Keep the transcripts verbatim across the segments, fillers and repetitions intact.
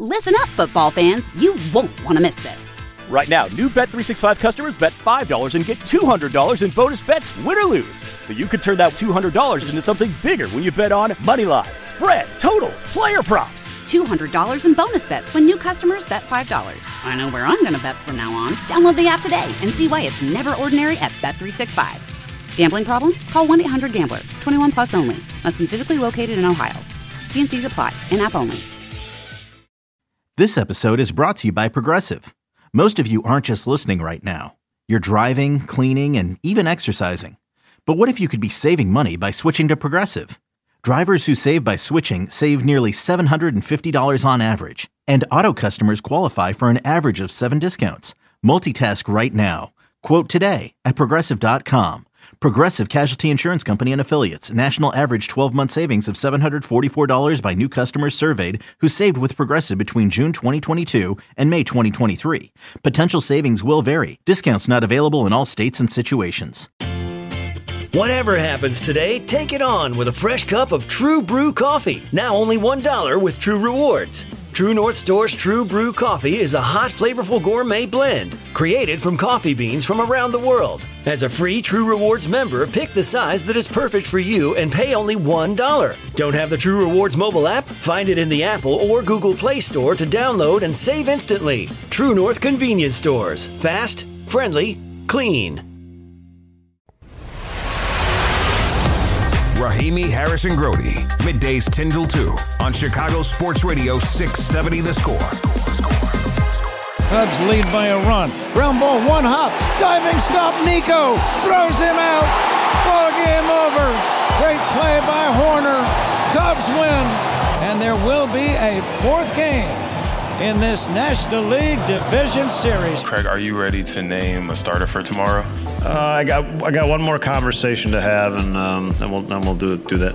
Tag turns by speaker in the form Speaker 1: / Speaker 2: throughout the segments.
Speaker 1: Listen up, football fans. You won't want to miss this.
Speaker 2: Right now, new Bet three sixty-five customers bet five dollars and get two hundred dollars in bonus bets, win or lose. So you could turn that two hundred dollars into something bigger when you bet on money line, spread, totals, player props.
Speaker 1: two hundred dollars in bonus bets when new customers bet five dollars. I know where I'm going to bet from now on. Download the app today and see why it's never ordinary at Bet three sixty-five. Gambling problem? Call one eight hundred gambler. twenty-one plus only. Must be physically located in Ohio. T and C's apply. In-app only.
Speaker 3: This episode is brought to you by Progressive. Most of you aren't just listening right now. You're driving, cleaning, and even exercising. But what if you could be saving money by switching to Progressive? Drivers who save by switching save nearly seven hundred fifty dollars on average. And auto customers qualify for an average of seven discounts. Multitask right now. Quote today at Progressive dot com. Progressive Casualty Insurance Company and Affiliates. National average twelve-month savings of seven hundred forty-four dollars by new customers surveyed who saved with Progressive between June twenty twenty-two and May twenty twenty-three. Potential savings will vary. Discounts not available in all states and situations.
Speaker 4: Whatever happens today, take it on with a fresh cup of True Brew coffee. Now only one dollar with True Rewards. True North Store's True Brew coffee is a hot, flavorful gourmet blend created from coffee beans from around the world. As a free True Rewards member, pick the size that is perfect for you and pay only one dollar. Don't have the True Rewards mobile app? Find it in the Apple or Google Play Store to download and save instantly. True North Convenience Stores. Fast, friendly, clean.
Speaker 5: Rahimi Harrison Grody, middays ten till two on Chicago Sports Radio six seventy The Score.
Speaker 6: Cubs lead by a run. Ground ball, one hop. Diving stop, Nico. Throws him out. Ball game over. Great play by Horner. Cubs win. And there will be a fourth game in this National League Division Series.
Speaker 7: Craig, are you ready to name a starter for tomorrow?
Speaker 8: Uh, I got I got one more conversation to have, and um, then we'll then we'll do do that.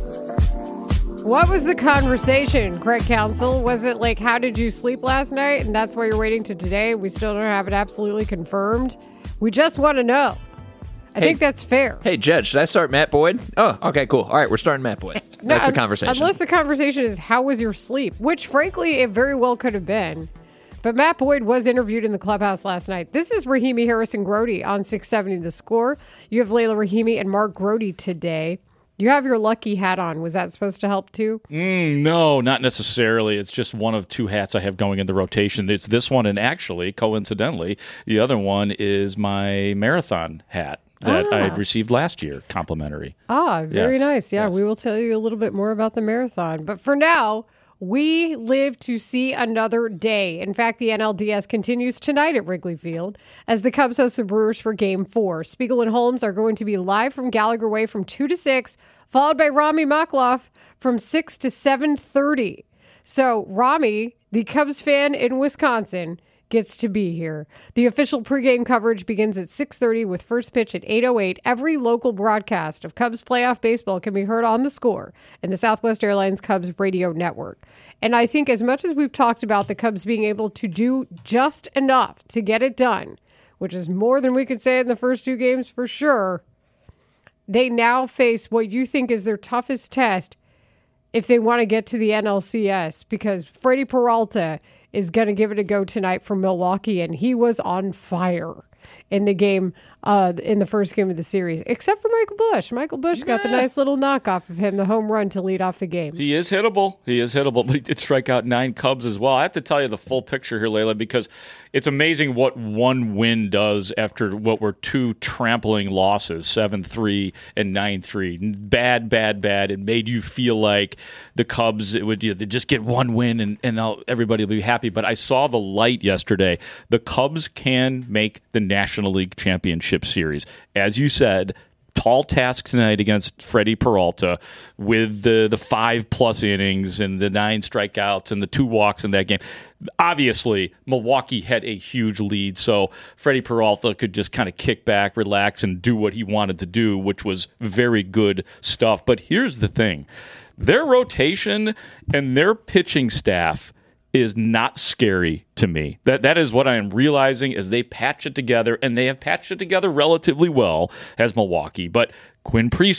Speaker 9: What was the conversation, Craig Counsell? Was it like, how did you sleep last night, and that's why you're waiting to today? We still don't have it absolutely confirmed. We just want to know. I hey, think that's fair.
Speaker 10: Hey, Jed, should I start Matt Boyd? Oh, okay, cool. All right, we're starting Matt Boyd.
Speaker 9: no,
Speaker 10: That's the
Speaker 9: un-
Speaker 10: conversation.
Speaker 9: Unless the conversation is, how was your sleep? Which, frankly, it very well could have been. But Matt Boyd was interviewed in the clubhouse last night. This is Rahimi Harrison Grody on six seventy The Score. You have Layla Rahimi and Mark Grody today. You have your lucky hat on. Was that supposed to help too?
Speaker 11: Mm, no, not necessarily. It's just one of two hats I have going in the rotation. It's this one, and actually, coincidentally, the other one is my marathon hat that ah. I had received last year, complimentary.
Speaker 9: Ah, very
Speaker 11: yes.
Speaker 9: nice. Yeah,
Speaker 11: yes.
Speaker 9: We will tell you a little bit more about the marathon. But for now, we live to see another day. In fact, the N L D S continues tonight at Wrigley Field as the Cubs host the Brewers for Game four. Spiegel and Holmes are going to be live from Gallagher Way from two to six, followed by Rami Makloff from six to seven thirty. So Rami, the Cubs fan in Wisconsin, gets to be here. The official pregame coverage begins at six thirty with first pitch at eight oh eight. Every local broadcast of Cubs playoff baseball can be heard on The Score in the Southwest Airlines Cubs radio network. And I think as much as we've talked about the Cubs being able to do just enough to get it done, which is more than we could say in the first two games for sure, they now face what you think is their toughest test if they want to get to the N L C S, because Freddie Peralta is going to give it a go tonight for Milwaukee, and he was on fire in the game, uh, in the first game of the series, except for Michael Busch. Michael Busch yeah. got the nice little knockoff of him, the home run to lead off the game.
Speaker 11: He is hittable. He is hittable, but he did strike out nine Cubs as well. I have to tell you the full picture here, Layla, because it's amazing what one win does after what were two trampling losses, seven three and nine three. Bad, bad, bad. It made you feel like the Cubs, it would you know, they just get one win and, and everybody will be happy. But I saw the light yesterday. The Cubs can make the National League Championship Series. As you said, tall task tonight against Freddie Peralta with the, the five-plus innings and the nine strikeouts and the two walks in that game. Obviously, Milwaukee had a huge lead, so Freddie Peralta could just kind of kick back, relax, and do what he wanted to do, which was very good stuff. But here's the thing. Their rotation and their pitching staff is not scary to me. That that is what I am realizing as they patch it together, and they have patched it together relatively well as Milwaukee. But Quinn Priester,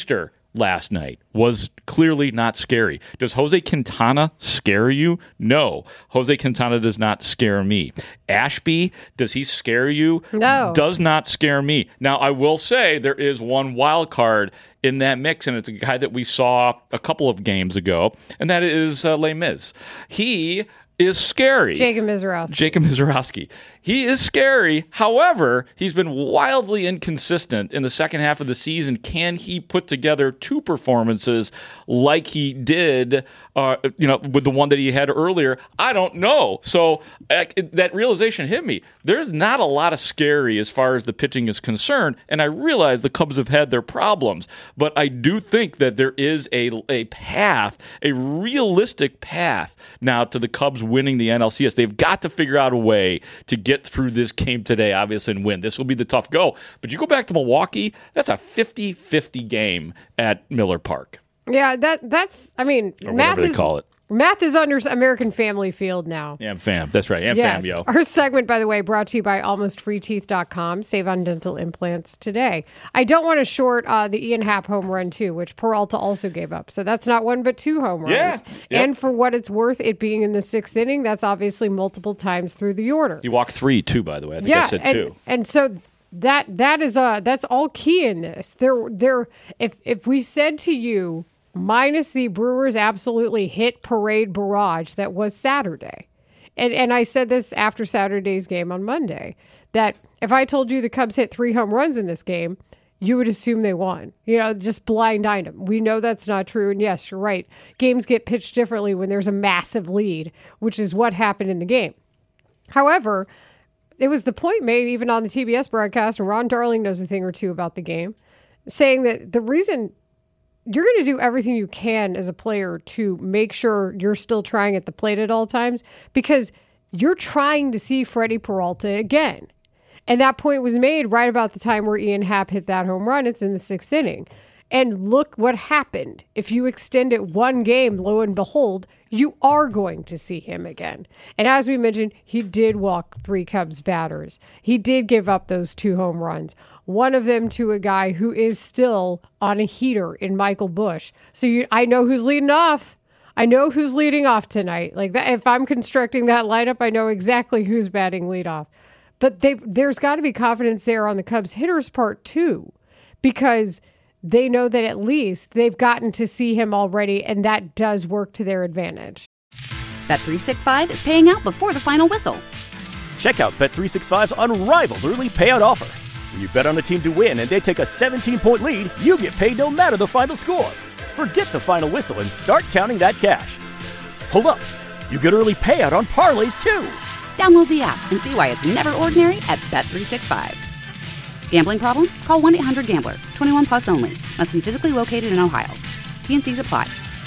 Speaker 11: last night was clearly not scary. Does Jose Quintana scare you? No. Jose Quintana does not scare me. Ashby, does he scare you?
Speaker 9: No.
Speaker 11: Does not scare me. Now, I will say there is one wild card in that mix, and it's a guy that we saw a couple of games ago, and that is uh, Les Mis. He is scary.
Speaker 9: Jacob Mizorowski.
Speaker 11: Jacob Mizorowski. He is scary. However, he's been wildly inconsistent in the second half of the season. Can he put together two performances like he did, uh, you know, with the one that he had earlier? I don't know. So uh, it, that realization hit me. There's not a lot of scary as far as the pitching is concerned, and I realize the Cubs have had their problems, but I do think that there is a, a path, a realistic path now to the Cubs winning the N L C S. They've got to figure out a way to get through this game today, obviously, and win. This will be the tough go. But you go back to Milwaukee, that's a fifty-fifty game at Miller Park.
Speaker 9: Yeah, that that's, I mean,
Speaker 11: Or
Speaker 9: math
Speaker 11: whatever they
Speaker 9: is,
Speaker 11: call it.
Speaker 9: math is under American Family Field now.
Speaker 11: Am fam. That's right. Am
Speaker 9: Yes.
Speaker 11: fam, yo.
Speaker 9: Our segment, by the way, brought to you by almost free teeth dot com. Save on dental implants today. I don't want to short uh, the Ian Happ home run, too, which Peralta also gave up. So that's not one but two home runs.
Speaker 11: Yeah. Yep.
Speaker 9: And for what it's worth, it being in the sixth inning, that's obviously multiple times through the order.
Speaker 11: He walked three, too, by the way. I think
Speaker 9: yeah,
Speaker 11: I said
Speaker 9: and,
Speaker 11: two.
Speaker 9: And so that that is uh that's all key in this. There there if if we said to you, minus the Brewers absolutely hit parade barrage that was Saturday. And and I said this after Saturday's game on Monday, that if I told you the Cubs hit three home runs in this game, you would assume they won. You know, just blind item. We know that's not true. And yes, you're right. Games get pitched differently when there's a massive lead, which is what happened in the game. However, it was the point made even on the T B S broadcast, and Ron Darling knows a thing or two about the game, saying that the reason you're going to do everything you can as a player to make sure you're still trying at the plate at all times, because you're trying to see Freddie Peralta again. And that point was made right about the time where Ian Happ hit that home run. It's in the sixth inning. And look what happened. If you extend it one game, lo and behold, you are going to see him again. And as we mentioned, he did walk three Cubs batters. He did give up those two home runs. One of them to a guy who is still on a heater in Michael Busch. So you, I know who's leading off. I know who's leading off tonight. Like that, if I'm constructing that lineup, I know exactly who's batting leadoff. But they, there's got to be confidence there on the Cubs hitters' part too, because they know that at least they've gotten to see him already, and that does work to their advantage.
Speaker 1: Bet three sixty-five is paying out before the final whistle.
Speaker 2: Check out Bet three sixty-five's unrivaled early payout offer. When you bet on a team to win and they take a seventeen-point lead, you get paid no matter the final score. Forget the final whistle and start counting that cash. Hold up. You get early payout on parlays, too.
Speaker 1: Download the app and see why it's never ordinary at Bet three sixty-five. Gambling problem? Call one eight hundred gambler. twenty-one plus only. Must be physically located in Ohio. T N Cs apply.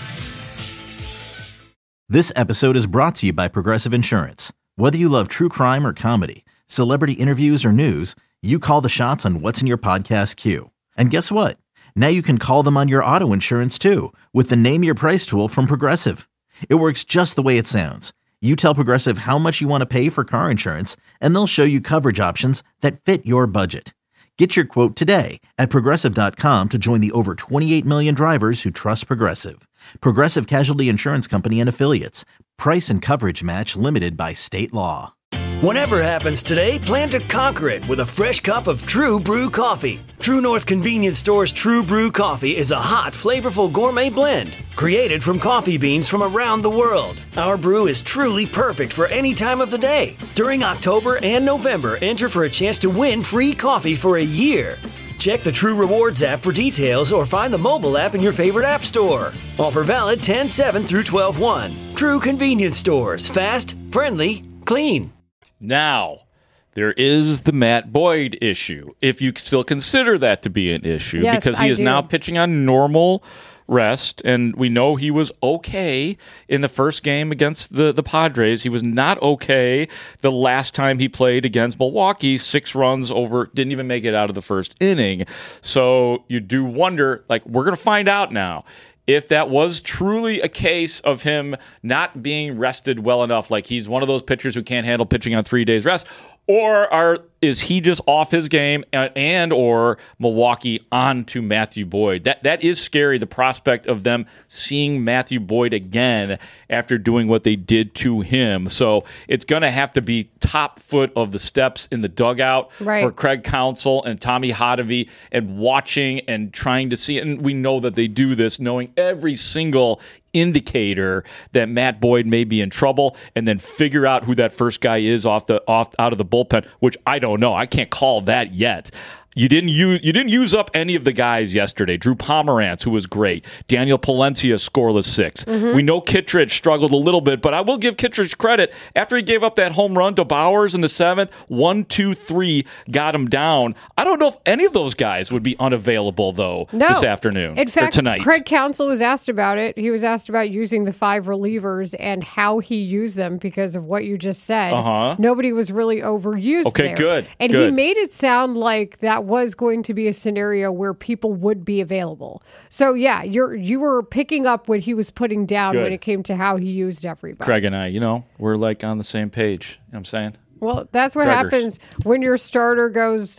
Speaker 3: This episode is brought to you by Progressive Insurance. Whether you love true crime or comedy, celebrity interviews or news, you call the shots on what's in your podcast queue. And guess what? Now you can call them on your auto insurance too with the Name Your Price tool from Progressive. It works just the way it sounds. You tell Progressive how much you want to pay for car insurance, and they'll show you coverage options that fit your budget. Get your quote today at Progressive dot com to join the over twenty-eight million drivers who trust Progressive. Progressive Casualty Insurance Company and Affiliates. Price and coverage match limited by state law.
Speaker 4: Whatever happens today, plan to conquer it with a fresh cup of True Brew coffee. True North Convenience Store's True Brew coffee is a hot, flavorful gourmet blend created from coffee beans from around the world. Our brew is truly perfect for any time of the day. During October and November, enter for a chance to win free coffee for a year. Check the True Rewards app for details or find the mobile app in your favorite app store. Offer valid ten seven through twelve one. True Convenience Stores. Fast, friendly, clean.
Speaker 11: Now, there is the Matt Boyd issue, if you still consider that to be an issue,
Speaker 9: Yes,
Speaker 11: because he
Speaker 9: I
Speaker 11: is
Speaker 9: do.
Speaker 11: now pitching on normal rest, and we know he was okay in the first game against the, the Padres. He was not okay the last time he played against Milwaukee, six runs over, didn't even make it out of the first inning. So you do wonder, like, we're going to find out now. if that was truly a case of him not being rested well enough, like he's one of those pitchers who can't handle pitching on three days rest, or are is he just off his game and, and or Milwaukee on to Matthew Boyd? That that is scary, the prospect of them seeing Matthew Boyd again after doing what they did to him. So it's going to have to be top foot of the steps in the dugout
Speaker 9: right.
Speaker 11: for Craig Counsell and Tommy Hotovy, and watching and trying to see. And we know that they do this, knowing every single indicator that Matt Boyd may be in trouble, and then figure out who that first guy is off the off out of the bullpen, which I don't know. I can't call that yet. You didn't use you didn't use up any of the guys yesterday. Drew Pomerantz, who was great. Daniel Palencia, scoreless six. Mm-hmm. We know Kittredge struggled a little bit, but I will give Kittredge credit. After he gave up that home run to Bowers in the seventh, one, two, three got him down. I don't know if any of those guys would be unavailable, though,
Speaker 9: no.
Speaker 11: this afternoon
Speaker 9: In fact,
Speaker 11: or tonight.
Speaker 9: Craig Counsell was asked about it. He was asked about using the five relievers and how he used them because of what you just said.
Speaker 11: Uh-huh.
Speaker 9: Nobody was really overused
Speaker 11: Okay,
Speaker 9: there.
Speaker 11: good.
Speaker 9: And
Speaker 11: good.
Speaker 9: he made it sound like that was going to be a scenario where people would be available. So yeah, you're you were picking up what he was putting down
Speaker 11: Good.
Speaker 9: when it came to how he used everybody.
Speaker 11: Craig and I, you know, we're like on the same page. You know what I'm saying?
Speaker 9: Well, that's what
Speaker 11: Craigers.
Speaker 9: happens when your starter goes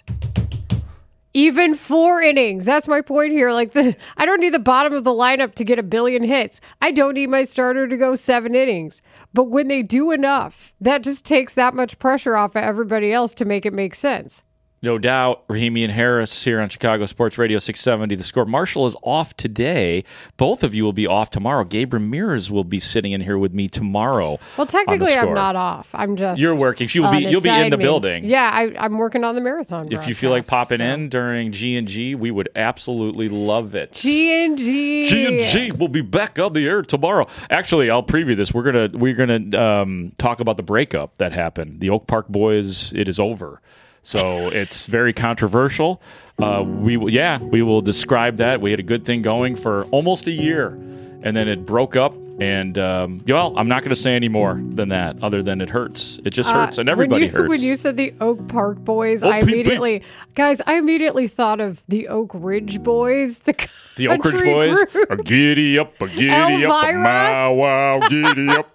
Speaker 9: even four innings. That's my point here. Like the I don't need the bottom of the lineup to get a billion hits. I don't need my starter to go seven innings. But when they do enough, that just takes that much pressure off of everybody else to make it make sense.
Speaker 11: No doubt. Rahimi and Harris here on Chicago Sports Radio six seventy. The Score. Marshall is off today. Both of you will be off tomorrow. Gabe Ramirez will be sitting in here with me tomorrow.
Speaker 9: Well, technically,
Speaker 11: I'm
Speaker 9: not off. I'm just
Speaker 11: You're working. You'll be you'll be in the building.
Speaker 9: Yeah, I, I'm working on the marathon.
Speaker 11: If you feel like popping
Speaker 9: so.
Speaker 11: in during G and G, we would absolutely love it.
Speaker 9: G and G.
Speaker 11: G and G will be back on the air tomorrow. Actually, I'll preview this. We're gonna we're gonna um, talk about the breakup that happened. The Oak Park boys. It is over. So it's very controversial. Uh, we will, yeah, we will describe that. We had a good thing going for almost a year, and then it broke up. And um, well, I'm not going to say any more than that, other than it hurts. It just hurts, uh, and everybody
Speaker 9: when you,
Speaker 11: hurts.
Speaker 9: When you said the Oak Park boys,
Speaker 11: O P P.
Speaker 9: I immediately, guys, I immediately thought of the Oak Ridge boys, the
Speaker 11: the Oak Ridge boys. A giddy up, a giddy
Speaker 9: Elvira?
Speaker 11: up, a my wow, giddy up.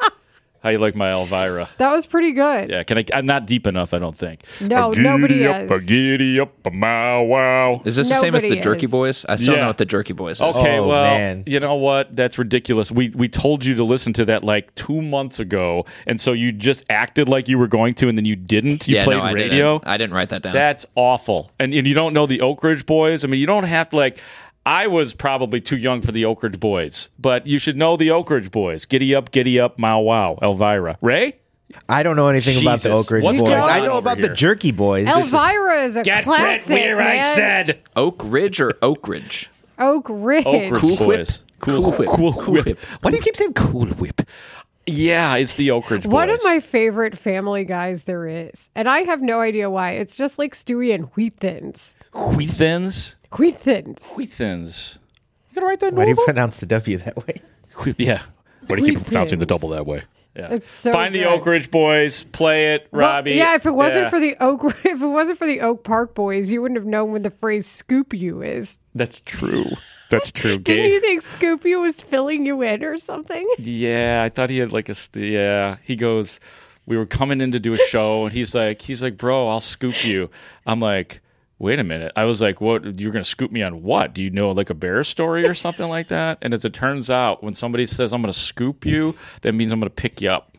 Speaker 11: How you like my Elvira?
Speaker 9: That was pretty good.
Speaker 11: Yeah, can I? I'm not deep enough, I don't think.
Speaker 9: No,
Speaker 11: a
Speaker 9: nobody
Speaker 11: up,
Speaker 9: is.
Speaker 11: A giddy up, a my wow.
Speaker 10: Is this
Speaker 9: Nobody
Speaker 10: the same as the Jerky
Speaker 9: is.
Speaker 10: Boys? I still
Speaker 11: Yeah.
Speaker 10: know what the Jerky Boys is.
Speaker 11: Okay,
Speaker 12: Oh,
Speaker 11: well,
Speaker 12: man.
Speaker 11: you know what? That's ridiculous. We we told you to listen to that like two months ago, and so you just acted like you were going to, and then you didn't. You
Speaker 10: yeah,
Speaker 11: played
Speaker 10: no, I
Speaker 11: radio.
Speaker 10: Didn't. I didn't write that down.
Speaker 11: That's awful. And, and you don't know the Oak Ridge boys? I mean, you don't have to like... I was probably too young for the Oak Ridge boys, but you should know the Oak Ridge boys. Giddy up, giddy up, Mau Wow, Elvira. Ray?
Speaker 12: I don't know anything about the
Speaker 11: Jesus.
Speaker 12: Oak Ridge
Speaker 11: What's
Speaker 12: boys.
Speaker 9: going on
Speaker 12: I know
Speaker 11: over
Speaker 12: about
Speaker 11: here?
Speaker 12: the Jerky boys.
Speaker 9: Elvira is a classic, man.
Speaker 10: Oak Ridge or Oak Ridge?
Speaker 9: Oak Ridge.
Speaker 11: Oak Ridge
Speaker 10: Cool Whip.
Speaker 11: boys. Cool,
Speaker 10: Cool Whip.
Speaker 11: Cool,
Speaker 10: Cool
Speaker 11: whip.
Speaker 10: Whip.
Speaker 11: Why do you keep saying Cool Whip? Yeah, it's the Oak Ridge boys.
Speaker 9: One of my favorite Family Guys there is, and I have no idea why. It's just like Stewie and Wheat Thins.
Speaker 11: Wheat Thins?
Speaker 9: Wheat Thins.
Speaker 11: Wheat Thins. You gonna write that?
Speaker 12: Why do you
Speaker 11: Nova?
Speaker 12: pronounce the W that way?
Speaker 11: Wheat- Yeah. Why do you keep
Speaker 9: Wheat
Speaker 11: pronouncing the
Speaker 9: Thins.
Speaker 11: double that way? Yeah.
Speaker 9: It's so
Speaker 11: Find the
Speaker 9: good.
Speaker 11: Oak Ridge boys. Play it,
Speaker 9: Well,
Speaker 11: Robbie.
Speaker 9: yeah, if it wasn't
Speaker 11: Yeah.
Speaker 9: for the Oak, if it wasn't for the Oak Park boys, you wouldn't have known what the phrase "scoop you" is.
Speaker 11: That's true. That's true.
Speaker 9: Didn't
Speaker 11: Gabe.
Speaker 9: you think "scoop you" was filling you in or something?
Speaker 11: Yeah, I thought he had like a st- yeah. He goes, we were coming in to do a show, and he's like, he's like, bro, I'll scoop you. I'm like, wait a minute. I was like, what? You're gonna scoop me on what? Do you know like a bear story or something like that? And as it turns out, when somebody says I'm gonna scoop you, that means I'm gonna pick you up.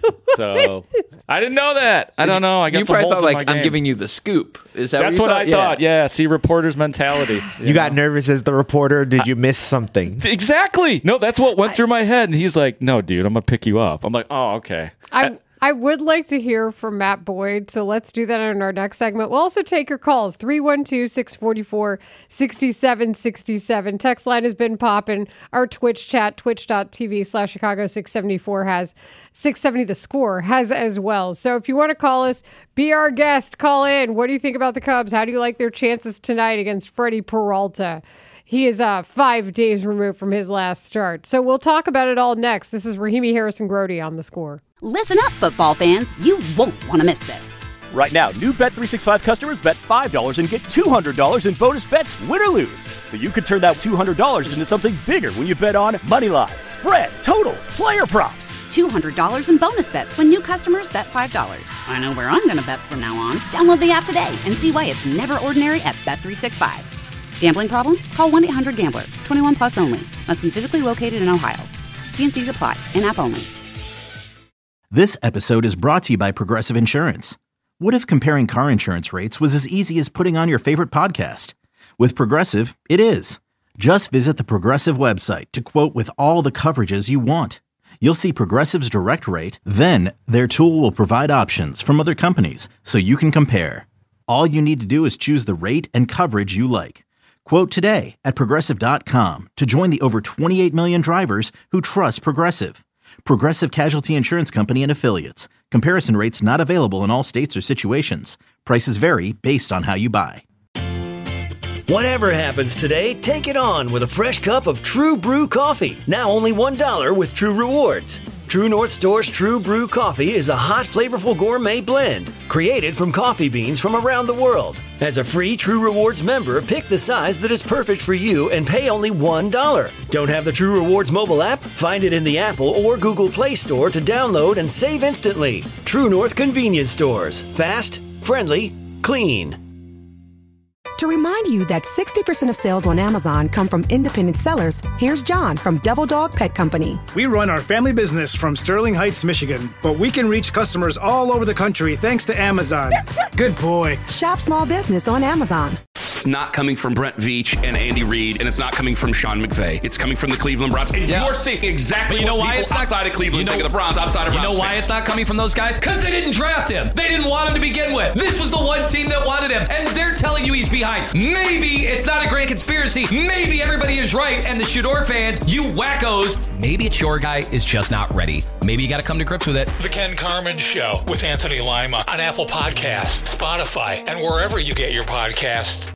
Speaker 11: So I didn't know that. I don't know. I got
Speaker 10: you
Speaker 11: some
Speaker 10: probably
Speaker 11: holes
Speaker 10: thought
Speaker 11: in my
Speaker 10: like I'm
Speaker 11: game.
Speaker 10: giving you the scoop. Is that
Speaker 11: That's
Speaker 10: what,
Speaker 11: what,
Speaker 10: you
Speaker 11: I
Speaker 10: thought?
Speaker 11: thought. Yeah. See, reporter's mentality.
Speaker 12: You got nervous as the reporter. Did you miss something?
Speaker 11: Exactly. No, that's what went through my head. And he's like, no, dude, I'm going to pick you up. I'm like, oh, okay.
Speaker 9: I I would like to hear from Matt Boyd, so let's do that in our next segment. We'll also take your calls, three one two, six four four, six seven six seven. Text line has been popping. Our Twitch chat, twitch.tv slash Chicago six seventy-four has, six seventy The Score has as well. So if you want to call us, be our guest, call in. What do you think about the Cubs? How do you like their chances tonight against Freddie Peralta? He is uh, five days removed from his last start. So we'll talk about it all next. This is Rahimi Harrison Grody on The Score.
Speaker 1: Listen up, football fans. You won't want to miss this.
Speaker 2: Right now, new Bet three sixty-five customers bet five dollars and get two hundred dollars in bonus bets, win or lose. So you could turn that two hundred dollars into something bigger when you bet on moneyline, spread, totals, player props.
Speaker 1: two hundred dollars in bonus bets when new customers bet five dollars. I know where I'm going to bet from now on. Download the app today and see why it's never ordinary at Bet three sixty-five. Gambling problem? Call one eight hundred gambler. twenty-one plus only. Must be physically located in Ohio. T and C's apply. In-app only.
Speaker 3: This episode is brought to you by Progressive Insurance. What if comparing car insurance rates was as easy as putting on your favorite podcast? With Progressive, it is. Just visit the Progressive website to quote with all the coverages you want. You'll see Progressive's direct rate, then their tool will provide options from other companies so you can compare. All you need to do is choose the rate and coverage you like. Quote today at Progressive dot com to join the over twenty-eight million drivers who trust Progressive. Progressive Casualty Insurance Company and Affiliates. Comparison rates not available in all states or situations. Prices vary based on how you buy.
Speaker 4: Whatever happens today, take it on with a fresh cup of True Brew coffee. Now only one dollar with True Rewards. True North Store's True Brew coffee is a hot, flavorful gourmet blend created from coffee beans from around the world. As a free True Rewards member, pick the size that is perfect for you and pay only one dollar. Don't have the True Rewards mobile app? Find it in the Apple or Google Play Store to download and save instantly. True North Convenience Stores. Fast, friendly, clean.
Speaker 13: To remind you that sixty percent of sales on Amazon come from independent sellers, here's John from Devil Dog Pet Company.
Speaker 14: We run our family business from Sterling Heights, Michigan, but we can reach customers all over the country thanks to Amazon. Good boy.
Speaker 13: Shop small business on Amazon.
Speaker 15: It's not coming from Brent Veach and Andy Reid, and it's not coming from Sean McVay. It's coming from the Cleveland Browns. And yeah. You're seeing exactly
Speaker 16: you know
Speaker 15: what
Speaker 16: why
Speaker 15: people
Speaker 16: it's not,
Speaker 15: outside of Cleveland
Speaker 16: you know,
Speaker 15: think of the Browns, outside of
Speaker 16: You
Speaker 15: Browns
Speaker 16: know why
Speaker 15: fans.
Speaker 16: it's not coming from those guys? Because they didn't draft him. They didn't want him to begin with. This was the one team that wanted him, and they're telling you he's behind. Maybe it's not a grand conspiracy. Maybe everybody is right, and the Shador fans, you wackos, maybe it's your guy is just not ready. Maybe you got to come to grips with it.
Speaker 17: The Ken Carman Show with Anthony Lima on Apple Podcasts, Spotify, and wherever you get your podcasts.